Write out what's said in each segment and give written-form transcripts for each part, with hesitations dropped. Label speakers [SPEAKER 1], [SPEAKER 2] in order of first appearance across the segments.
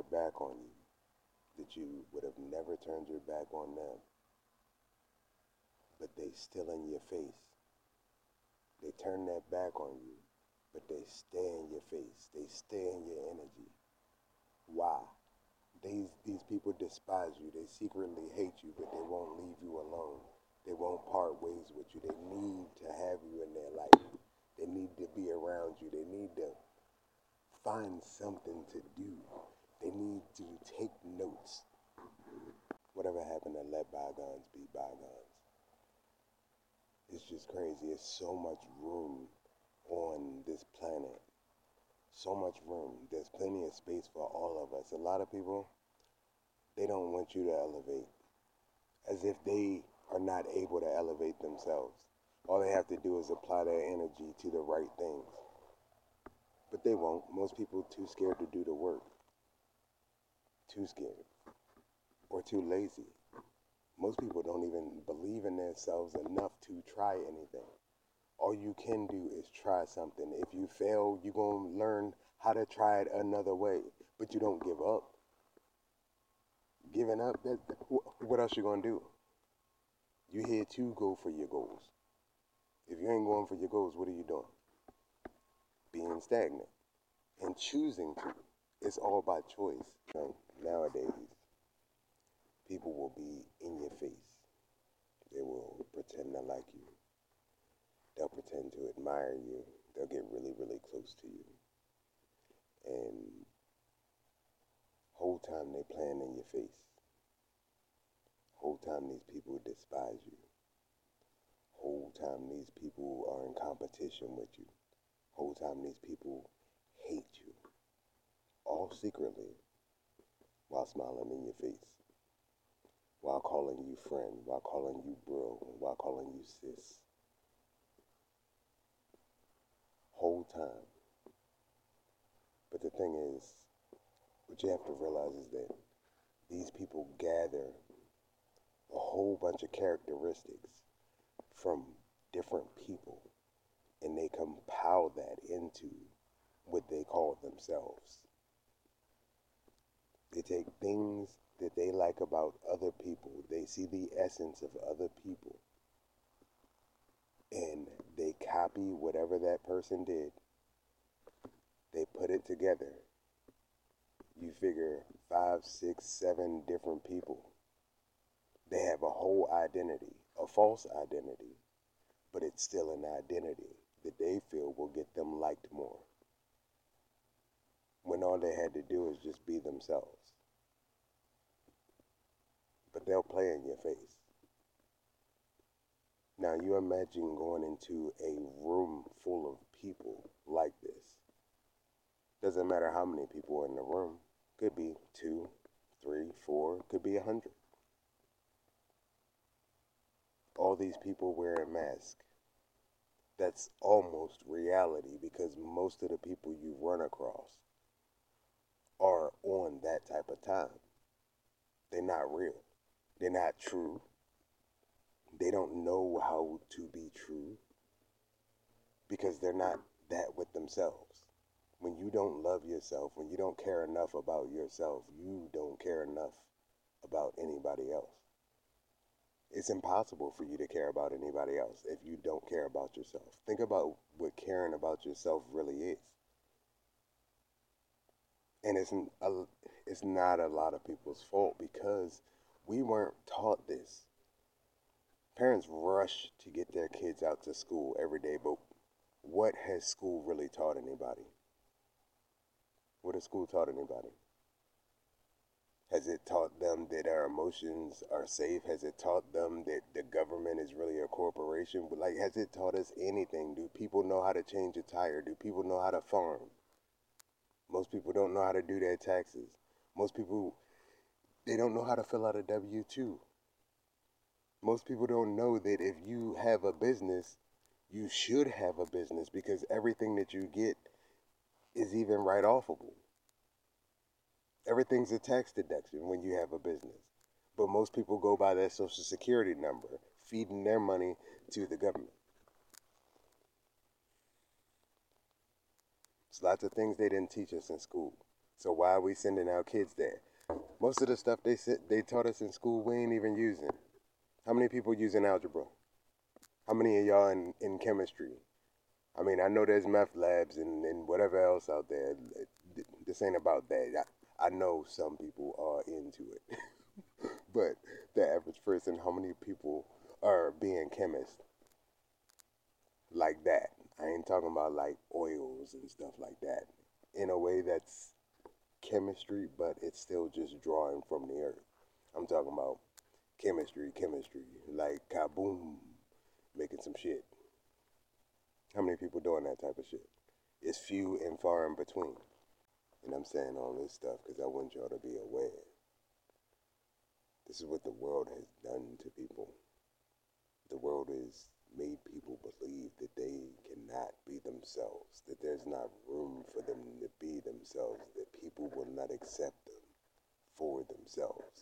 [SPEAKER 1] back on you, that you would have never turned your back on them, but they still in your face. They turn that back on you, but they stay in your face. They stay in your energy. Why? These people despise you. They secretly hate you, but they won't leave you alone. They won't part ways with you. They need to have you in their life. They need to be around you. They need to find something to do. They need to take notes. Whatever happened to let bygones be bygones? It's just crazy. It's so much room on this planet. So much room. There's plenty of space for all of us. A lot of people, they don't want you to elevate, as if they are not able to elevate themselves. All they have to do is apply their energy to the right things. But they won't. Most people too scared to do the work. Too scared. Or too lazy. Most people don't even believe in themselves enough to try anything. All you can do is try something. If you fail, you're going to learn how to try it another way. But you don't give up. Giving up, what else you going to do? You're here to go for your goals. If you ain't going for your goals, what are you doing? Being stagnant and choosing to. It's all by choice. Nowadays, people will be in your face. They will pretend to like you. They'll pretend to admire you. They'll get really, really close to you. And whole time they playing in your face. Whole time these people despise you. Whole time these people are in competition with you. Whole time these people hate you. All secretly, while smiling in your face. While calling you friend. While calling you bro. While calling you sis. Whole time. But the thing is, what you have to realize is that these people gather a whole bunch of characteristics from different people, and they compile that into what they call themselves. They take things that they like about other people. They see the essence of other people, and they copy whatever that person did. They put it together. You figure 5, 6, 7 different people. They have a whole identity, a false identity, but it's still an identity that they feel will get them liked more, when all they had to do is just be themselves. But they'll play in your face. Now you imagine going into a room full of people like this. Doesn't matter how many people are in the room. Could be 2, 3, 4, could be 100. All these people wearing masks. That's almost reality, because most of the people you run across are on that type of time. They're not real. They're not true. They don't know how to be true, because they're not that with themselves. When you don't love yourself, when you don't care enough about yourself, you don't care enough about anybody else. It's impossible for you to care about anybody else if you don't care about yourself. Think about what caring about yourself really is. And it's not a lot of people's fault, because we weren't taught this. Parents rush to get their kids out to school every day, but what has school really taught anybody? What has school taught anybody? Has it taught them that our emotions are safe? Has it taught them that the government is really a corporation? Like, has it taught us anything? Do people know how to change a tire? Do people know how to farm? Most people don't know how to do their taxes. Most people, they don't know how to fill out a W-2. Most people don't know that if you have a business, you should have a business, because everything that you get is even write-offable. Everything's a tax deduction when you have a business. But most people go by their social security number, feeding their money to the government. There's lots of things they didn't teach us in school. So why are we sending our kids there? Most of the stuff they taught us in school, we ain't even using. How many people using algebra? How many of y'all in chemistry? I mean, I know there's meth labs and whatever else out there. This ain't about that. I know some people are into it. But the average person, how many people are being chemists like that? I ain't talking about like oils and stuff like that. In a way that's chemistry, but it's still just drawing from the earth. I'm talking about chemistry, like kaboom, making some shit. How many people doing that type of shit? It's few and far in between. And I'm saying all this stuff because I want y'all to be aware. This is what the world has done to people. The world has made people believe that they cannot be themselves, that there's not room for them to be themselves, that people will not accept them for themselves.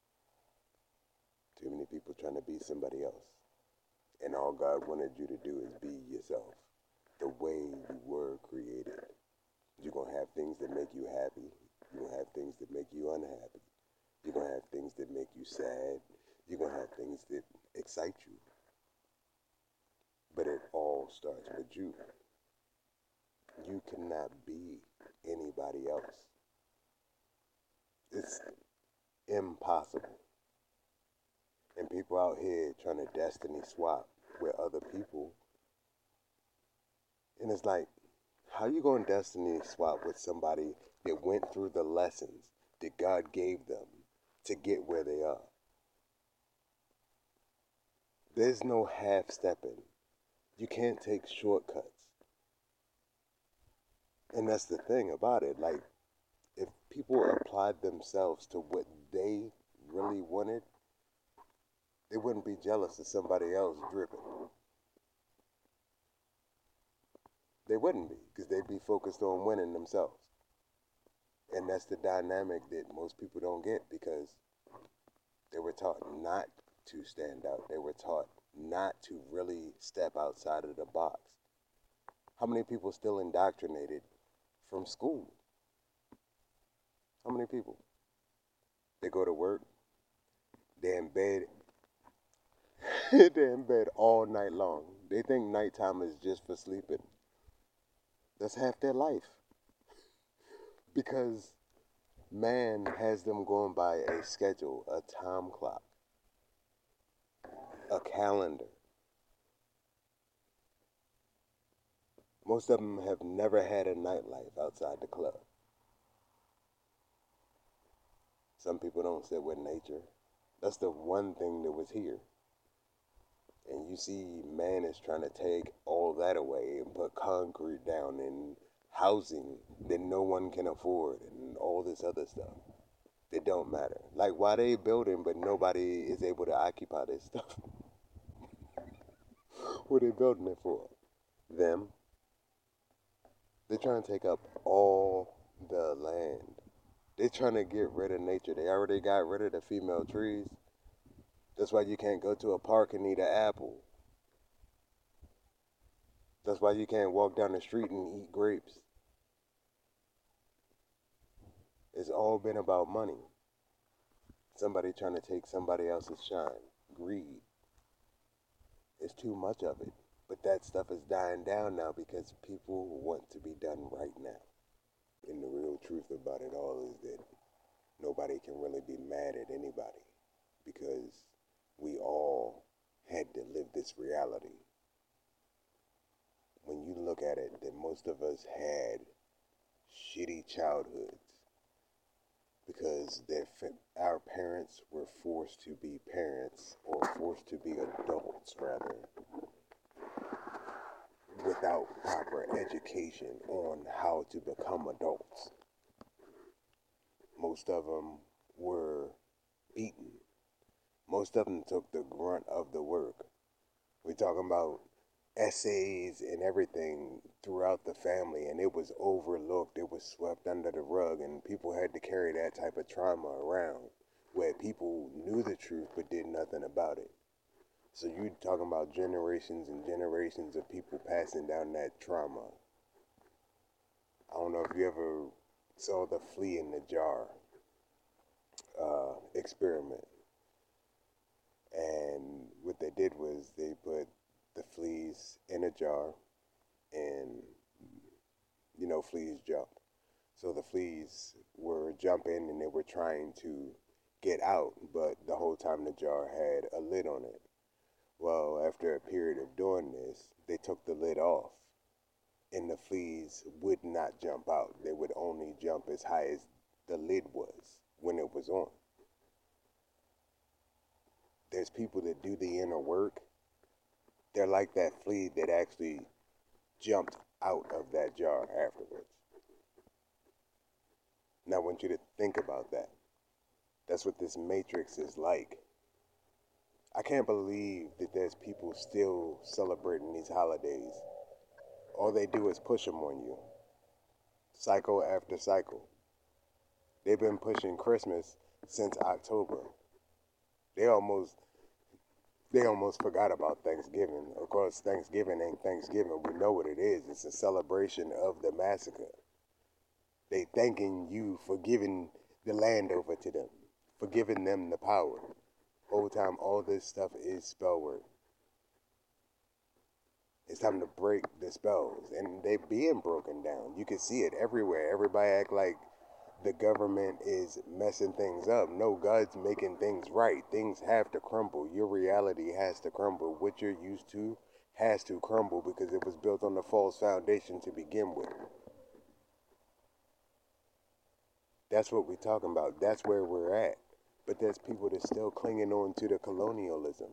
[SPEAKER 1] Too many people trying to be somebody else. And all God wanted you to do is be yourself, the way you were created. You're going to have things that make you happy. You're going to have things that make you unhappy. You're going to have things that make you sad. You're going to have things that excite you. But it all starts with you. You cannot be anybody else. It's impossible. And people out here trying to destiny swap with other people. And it's like, how you going to destiny swap with somebody that went through the lessons that God gave them to get where they are? There's no half-stepping. You can't take shortcuts. And that's the thing about it. Like, if people applied themselves to what they really wanted, they wouldn't be jealous of somebody else dripping. They wouldn't be, because they'd be focused on winning themselves. And that's the dynamic that most people don't get, because they were taught not to stand out. They were taught not to really step outside of the box. How many people still indoctrinated from school? How many people? They go to work, they're in bed, they're in bed all night long. They think nighttime is just for sleeping. That's half their life. Because man has them going by a schedule, a time clock, a calendar. Most of them have never had a nightlife outside the club. Some people don't sit with nature. That's the one thing that was here. And you see man is trying to take all that away and put concrete down and housing that no one can afford and all this other stuff. It don't matter. Like, why they building but nobody is able to occupy this stuff? What are they building it for? Them. They're trying to take up all the land. They're trying to get rid of nature. They already got rid of the female trees. That's why you can't go to a park and eat an apple. That's why you can't walk down the street and eat grapes. It's all been about money. Somebody trying to take somebody else's shine. Greed. It's too much of it. But that stuff is dying down now because people want to be done right now. And the real truth about it all is that nobody can really be mad at anybody, because we all had to live this reality. When you look at it, that most of us had shitty childhoods because our parents were forced to be parents, or forced to be adults rather, without proper education on how to become adults. Most of them were beaten. Most of them took the grunt of the work. We're talking about essays and everything throughout the family, and it was overlooked. It was swept under the rug, and people had to carry that type of trauma around, where people knew the truth but did nothing about it. So you're talking about generations and generations of people passing down that trauma. I don't know if you ever So the flea in the jar experiment. And what they did was they put the fleas in a jar, and fleas jump. So the fleas were jumping and they were trying to get out, but the whole time the jar had a lid on it. Well, after a period of doing this, they took the lid off, and the fleas would not jump out. They would only jump as high as the lid was when it was on. There's people that do the inner work. They're like that flea that actually jumped out of that jar afterwards. Now I want you to think about that. That's what this matrix is like. I can't believe that there's people still celebrating these holidays. All they do is push them on you, cycle after cycle. They've been pushing Christmas since October. They almost forgot about Thanksgiving. Of course, Thanksgiving ain't Thanksgiving. We know what it is. It's a celebration of the massacre. They thanking you for giving the land over to them, for giving them the power. Whole time, all this stuff is spell work. It's time to break the spells, and they being broken down. You can see it everywhere. Everybody act like the government is messing things up. No, God's making things right. Things have to crumble. Your reality has to crumble. What you're used to has to crumble because it was built on a false foundation to begin with. That's what we're talking about. That's where we're at. But there's people that's still clinging on to the colonialism.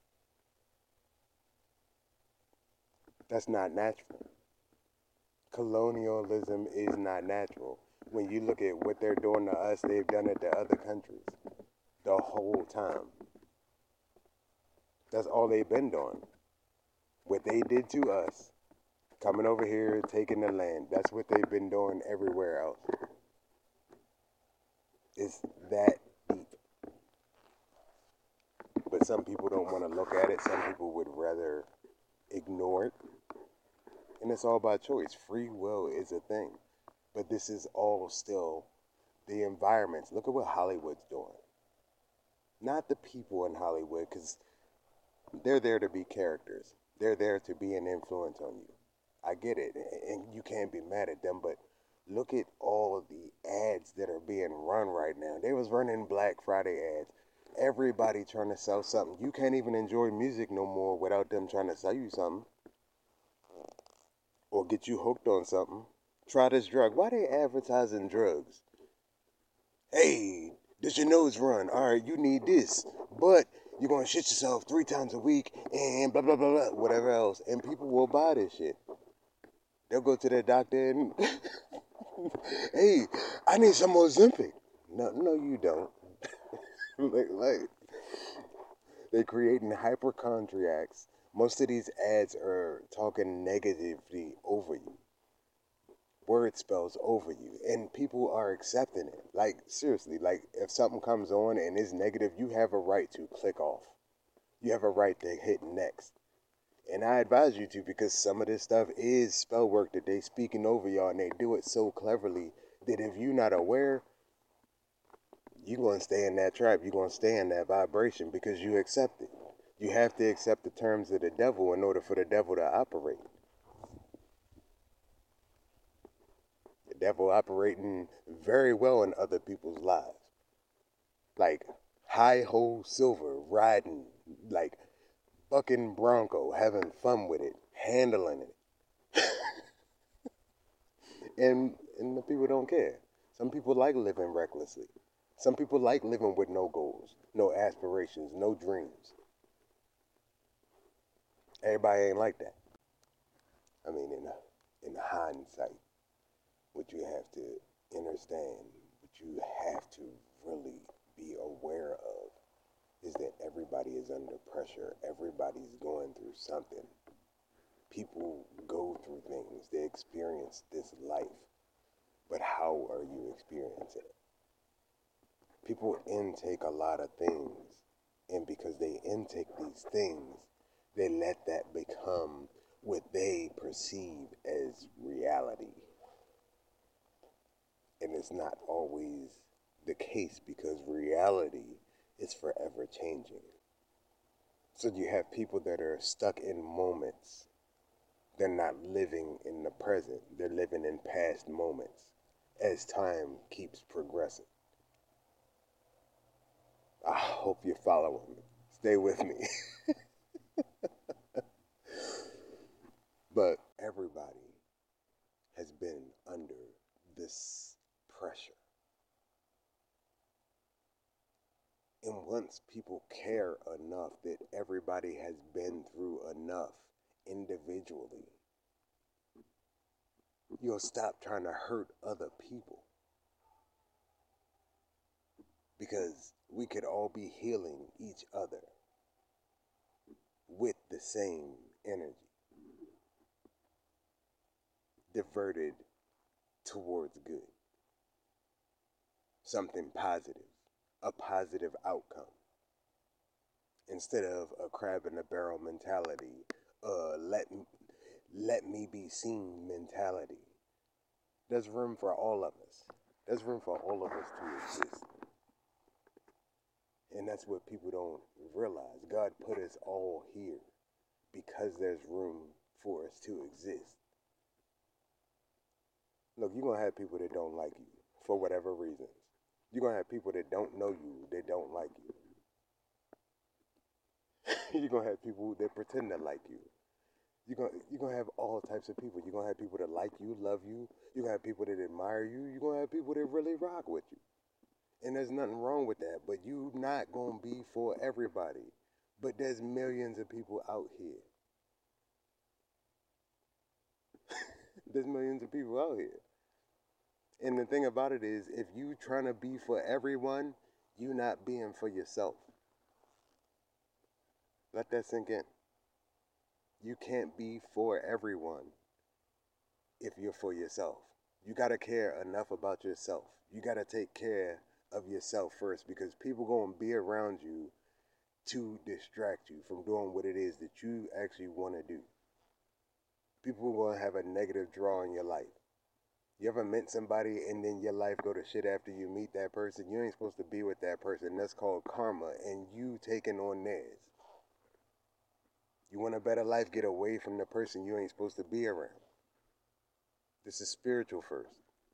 [SPEAKER 1] That's not natural. Colonialism is not natural. When you look at what they're doing to us, they've done it to other countries the whole time. That's all they've been doing. What they did to us, coming over here, taking the land, that's what they've been doing everywhere else. It's that deep. But some people don't want to look at it. Some people would rather ignore it. And it's all by choice. Free will is a thing. But this is all still the environments. Look at what Hollywood's doing. Not the people in Hollywood, because they're there to be characters. They're there to be an influence on you. I get it. And you can't be mad at them. But look at all the ads that are being run right now. They was running Black Friday ads. Everybody trying to sell something. You can't even enjoy music no more without them trying to sell you something. Or get you hooked on something. Try this drug. Why they advertising drugs? Hey, does your nose run? All right, you need this. But you're going to shit yourself 3 times a week and blah, blah, blah, blah, whatever else. And people will buy this shit. They'll go to their doctor and, hey, I need some Ozempic. No, you don't. like, they're creating hypochondriacs. Most of these ads are talking negatively over you. Word spells over you. And people are accepting it. Like, seriously, like, if something comes on and is negative, you have a right to click off. You have a right to hit next. And I advise you to, because some of this stuff is spell work that they speaking over y'all, and they do it so cleverly that if you're not aware, you're going to stay in that trap. You're going to stay in that vibration because you accept it. You have to accept the terms of the devil in order for the devil to operate. The devil operating very well in other people's lives. Like high-ho silver, riding, like bucking bronco, having fun with it, handling it. and the people don't care. Some people like living recklessly. Some people like living with no goals, no aspirations, no dreams. Everybody ain't like that. I mean, in hindsight, what you have to understand, what you have to really be aware of, is that everybody is under pressure. Everybody's going through something. People go through things. They experience this life. But how are you experiencing it? People intake a lot of things. And because they intake these things, they let that become what they perceive as reality. And it's not always the case because reality is forever changing. So you have people that are stuck in moments. They're not living in the present. They're living in past moments as time keeps progressing. I hope you're following me. Stay with me. But everybody has been under this pressure. And once people care enough that everybody has been through enough individually, you'll stop trying to hurt other people. Because we could all be healing each other with the same energy, diverted towards good, something positive, a positive outcome, instead of a crab in a barrel mentality, let me be seen mentality. There's room for all of us. There's room for all of us to exist. And that's what people don't realize. God put us all here because there's room for us to exist. Look, you're going to have people that don't like you for whatever reasons. You're going to have people that don't know you that don't like you. You're going to have people that pretend to like you. You're gonna have all types of people. You're going to have people that like you, love you. You're going to have people that admire you. You're going to have people that really rock with you. And there's nothing wrong with that. But you're not going to be for everybody. But there's millions of people out here. There's millions of people out here. And the thing about it is, if you trying to be for everyone, you not being for yourself. Let that sink in. You can't be for everyone if you're for yourself. You got to care enough about yourself. You got to take care of yourself first, because people going to be around you to distract you from doing what it is that you actually want to do. People are going to have a negative draw in your life. You ever met somebody and then your life go to shit after you meet that person? You ain't supposed to be with that person. That's called karma, and you taking on theirs. You want a better life, get away from the person you ain't supposed to be around. This is spiritual first.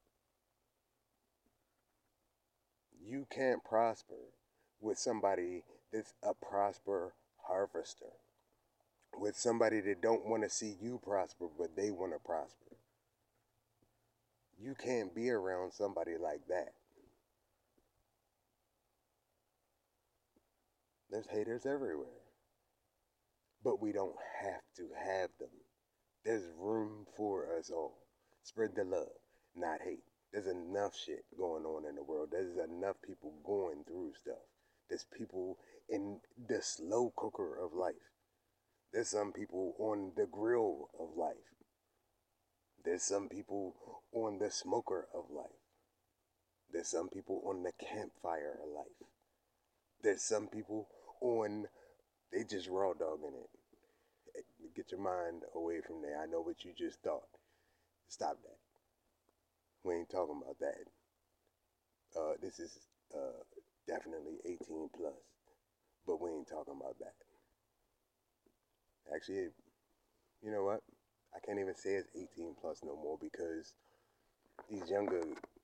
[SPEAKER 1] You can't prosper with somebody that's a prosper harvester. With somebody that don't want to see you prosper, but they want to prosper. You can't be around somebody like that. There's haters everywhere. But we don't have to have them. There's room for us all. Spread the love, not hate. There's enough shit going on in the world. There's enough people going through stuff. There's people in the slow cooker of life. There's some people on the grill of life. There's some people on the smoker of life. There's some people on the campfire of life. There's some people on, they just raw dogging it. Get your mind away from there. I know what you just thought. Stop that. We ain't talking about that. This is definitely 18 plus, but we ain't talking about that. Actually, you know what? I can't even say it's 18 plus no more, because these younger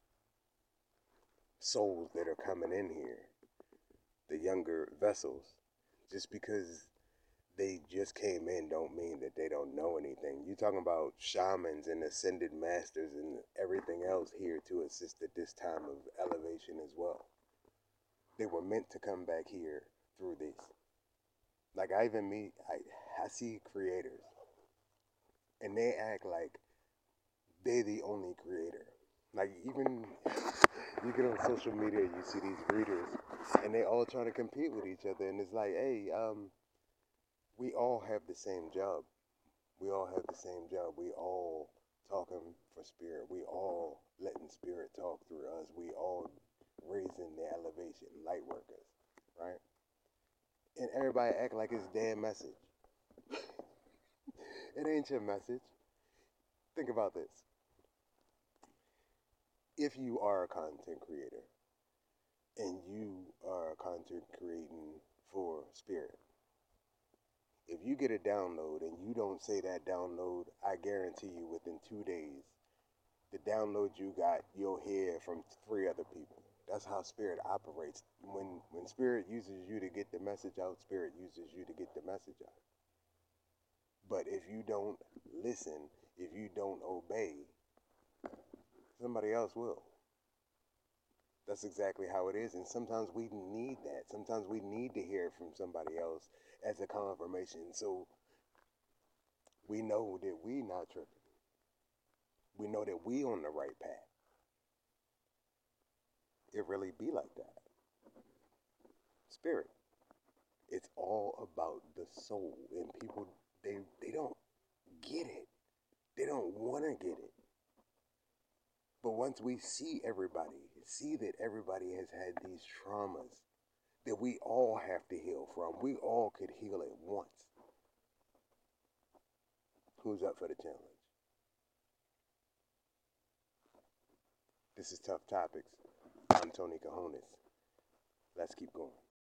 [SPEAKER 1] souls that are coming in here, the younger vessels, just because they just came in don't mean that they don't know anything. You're talking about shamans and ascended masters and everything else here to assist at this time of elevation as well. They were meant to come back here through this. Like I see creators, and they act like they're the only creator. Like even you get on social media, you see these readers, and they all trying to compete with each other, and it's like, hey, we all have the same job. We all have the same job. We all talking for spirit. We all letting spirit talk through us. We all raising the elevation, light workers, right? And everybody act like it's their message. It ain't your message. Think about this. if you are a content creator and you are content creating for spirit, if you get a download and you don't say that download, I guarantee you within 2 days, the download you got, you'll hear from 3 other people. That's how spirit operates. When spirit uses you to get the message out, spirit uses you to get the message out. But if you don't listen, if you don't obey, somebody else will. That's exactly how it is. And sometimes we need that. Sometimes we need to hear it from somebody else as a confirmation. So we know that we not tripping. We know that we on the right path. It really be like that. Spirit. It's all about the soul. And people, they don't get it. They don't want to get it. But once we see that everybody has had these traumas that we all have to heal from, we all could heal at once. Who's up for the challenge? This is Tough Topics. I'm Tony Cajones. Let's keep going.